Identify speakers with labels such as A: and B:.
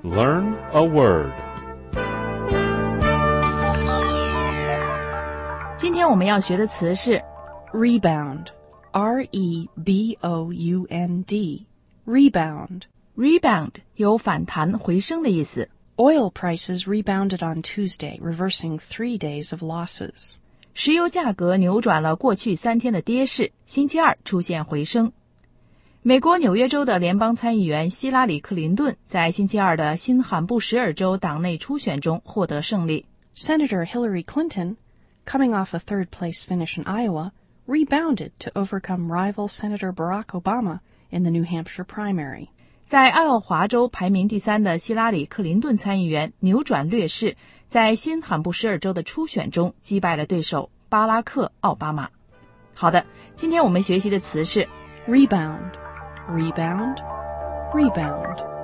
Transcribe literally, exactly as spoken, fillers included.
A: Learn a word.
B: 今天我们要学的词是
C: Rebound, R E B O U N D, Rebound.
B: rebound 有反弹回升的意思。
C: Oil prices rebounded on Tuesday, reversing three days of losses.
B: 石油价格扭转了过去三天的跌势，星期二出现回升。美国纽约州的联邦参议员希拉里·克林顿在星期二的新罕布什尔州党内初选中获得胜利。
C: Senator Hillary Clinton, coming off a third-place finish in Iowa, rebounded to overcome rival Senator Barack Obama in the New Hampshire primary.
B: 在爱奥华州排名第三的希拉里·克林顿参议员扭转劣势，在新罕布什尔州的初选中击败了对手巴拉克·奥巴马。好的，今天我们学习的词是
C: Rebound, rebound, rebound.